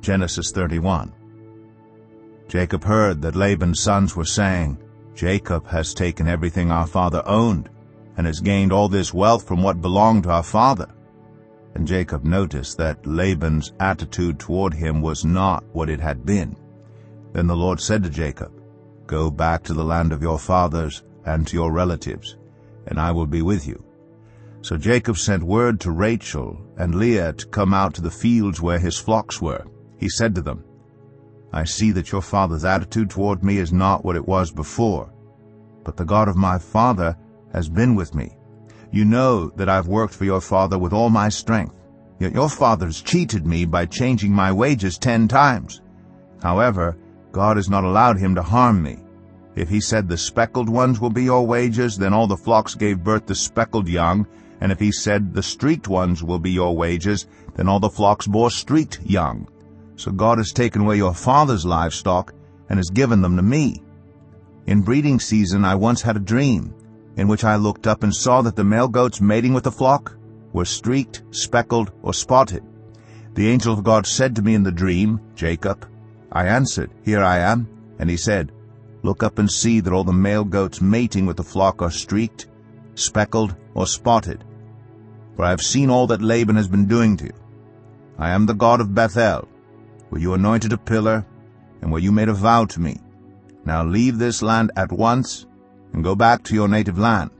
Genesis 31. Jacob heard that Laban's sons were saying, "Jacob has taken everything our father owned, and has gained all this wealth from what belonged to our father." And Jacob noticed that Laban's attitude toward him was not what it had been. Then the Lord said to Jacob, "Go back to the land of your fathers and to your relatives, and I will be with you." So Jacob sent word to Rachel and Leah to come out to the fields where his flocks were. He said to them, "I see that your father's attitude toward me is not what it was before, but the God of my father has been with me. You know that I've worked for your father with all my strength, yet your father's cheated me by changing my wages 10 times. However, God has not allowed him to harm me. If he said the speckled ones will be your wages, then all the flocks gave birth to speckled young, and if he said the streaked ones will be your wages, then all the flocks bore streaked young. So God has taken away your father's livestock and has given them to me. In breeding season I once had a dream, in which I looked up and saw that the male goats mating with the flock were streaked, speckled, or spotted. The angel of God said to me in the dream, 'Jacob.' I answered, 'Here I am.' And he said, 'Look up and see that all the male goats mating with the flock are streaked, speckled, or spotted. For I have seen all that Laban has been doing to you. I am the God of Bethel, where you anointed a pillar, and where you made a vow to me. Now leave this land at once, and go back to your native land.'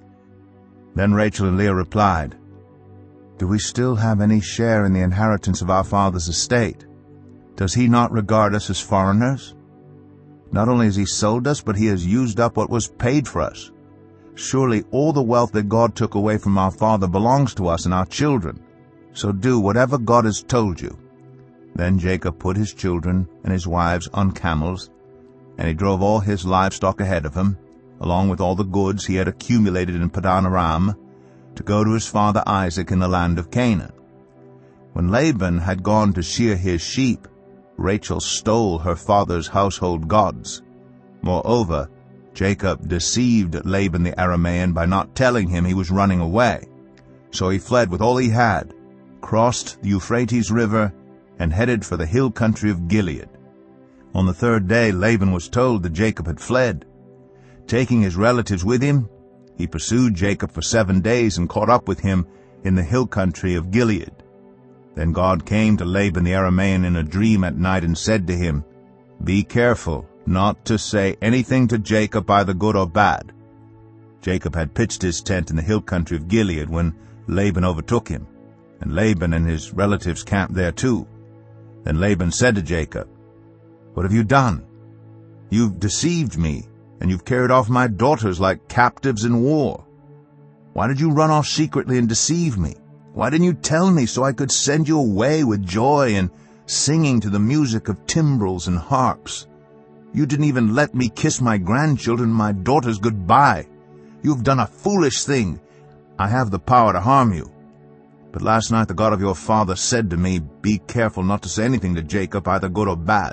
Then Rachel and Leah replied, 'Do we still have any share in the inheritance of our father's estate? Does he not regard us as foreigners? Not only has he sold us, but he has used up what was paid for us. Surely all the wealth that God took away from our father belongs to us and our children. So do whatever God has told you.' Then Jacob put his children and his wives on camels, and he drove all his livestock ahead of him, along with all the goods he had accumulated in Padan Aram, to go to his father Isaac in the land of Canaan. When Laban had gone to shear his sheep, Rachel stole her father's household gods. Moreover, Jacob deceived Laban the Aramean by not telling him he was running away. So he fled with all he had, crossed the Euphrates River, and headed for the hill country of Gilead. On the 3rd day Laban was told that Jacob had fled. Taking his relatives with him, he pursued Jacob for 7 days and caught up with him in the hill country of Gilead. Then God came to Laban the Aramean in a dream at night and said to him, "Be careful not to say anything to Jacob, either good or bad." Jacob had pitched his tent in the hill country of Gilead when Laban overtook him, and Laban and his relatives camped there too. Then Laban said to Jacob, "What have you done? You've deceived me, and you've carried off my daughters like captives in war. Why did you run off secretly and deceive me? Why didn't you tell me so I could send you away with joy and singing to the music of timbrels and harps? You didn't even let me kiss my grandchildren and my daughters goodbye. You've done a foolish thing. I have the power to harm you. But last night the God of your father said to me, 'Be careful not to say anything to Jacob, either good or bad.'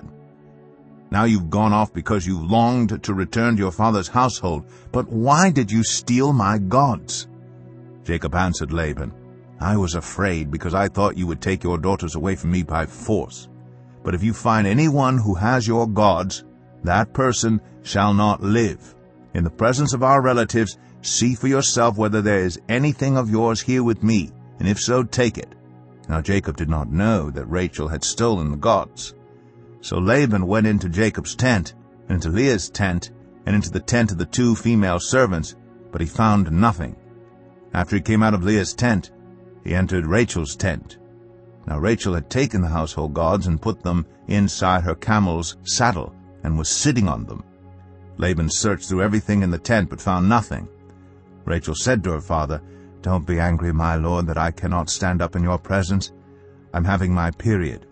Now you've gone off because you longed to return to your father's household. But why did you steal my gods?" Jacob answered Laban, "I was afraid because I thought you would take your daughters away from me by force. But if you find anyone who has your gods, that person shall not live. In the presence of our relatives, see for yourself whether there is anything of yours here with me, and if so, take it." Now Jacob did not know that Rachel had stolen the gods. So Laban went into Jacob's tent, and into Leah's tent, and into the tent of the 2 female servants, but he found nothing. After he came out of Leah's tent, he entered Rachel's tent. Now Rachel had taken the household gods and put them inside her camel's saddle, and was sitting on them. Laban searched through everything in the tent, but found nothing. Rachel said to her father, "Don't be angry, my lord, that I cannot stand up in your presence. I'm having my period."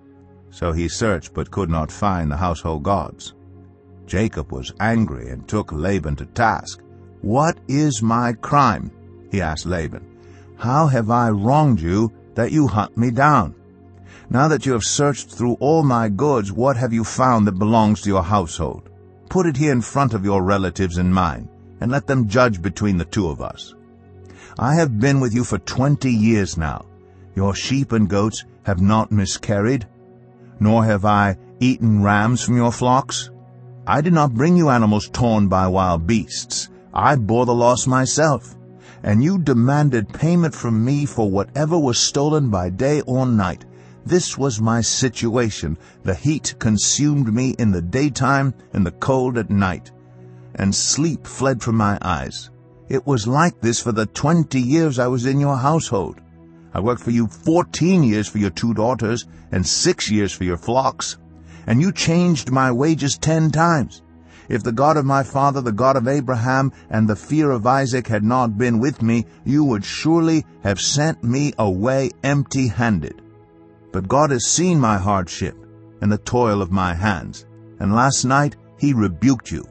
So he searched, but could not find the household gods. Jacob was angry and took Laban to task. "What is my crime?" he asked Laban. "How have I wronged you that you hunt me down? Now that you have searched through all my goods, what have you found that belongs to your household? Put it here in front of your relatives and mine, and let them judge between the 2 of us. I have been with you for 20 years now. Your sheep and goats have not miscarried, nor have I eaten rams from your flocks? I did not bring you animals torn by wild beasts. I bore the loss myself. And you demanded payment from me for whatever was stolen by day or night. This was my situation. The heat consumed me in the daytime and the cold at night, and sleep fled from my eyes. It was like this for the 20 years I was in your household. I worked for you 14 years for your 2 daughters and 6 years for your flocks, and you changed my wages 10 times. If the God of my father, the God of Abraham, and the fear of Isaac had not been with me, you would surely have sent me away empty-handed. But God has seen my hardship and the toil of my hands, and last night he rebuked you."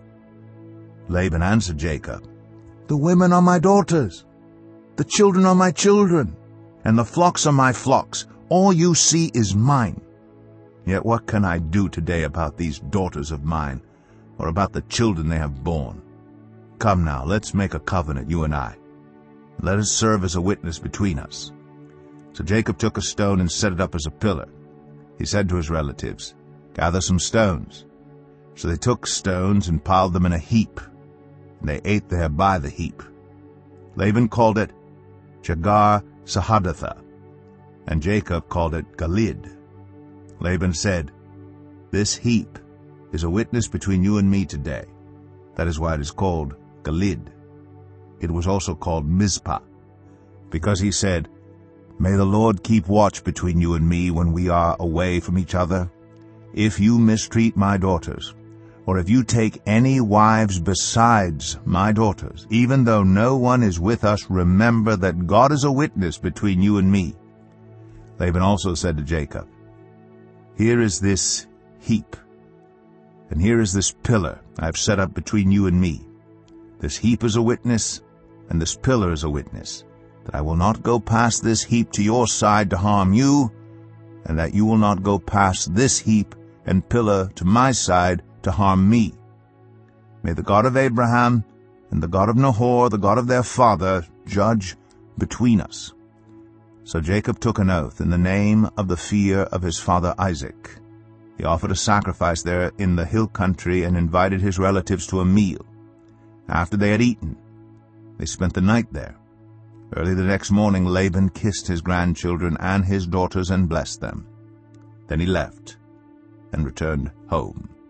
Laban answered Jacob, "The women are my daughters, the children are my children, and the flocks are my flocks. All you see is mine. Yet what can I do today about these daughters of mine, or about the children they have borne? Come now, let's make a covenant, you and I. Let us serve as a witness between us." So Jacob took a stone and set it up as a pillar. He said to his relatives, "Gather some stones." So they took stones and piled them in a heap, and they ate there by the heap. Laban called it Jegar-sahadutha, and Jacob called it Gilead. Laban said, "This heap is a witness between you and me today." That is why it is called Gilead. It was also called Mizpah, because he said, "May the Lord keep watch between you and me when we are away from each other. If you mistreat my daughters, or if you take any wives besides my daughters, even though no one is with us, remember that God is a witness between you and me." Laban also said to Jacob, "Here is this heap, and here is this pillar I have set up between you and me. This heap is a witness, and this pillar is a witness, that I will not go past this heap to your side to harm you, and that you will not go past this heap and pillar to my side to harm me. May the God of Abraham and the God of Nahor, the God of their father, judge between us." So Jacob took an oath in the name of the fear of his father Isaac. He offered a sacrifice there in the hill country and invited his relatives to a meal. After they had eaten, they spent the night there. Early the next morning Laban kissed his grandchildren and his daughters and blessed them. Then he left and returned home.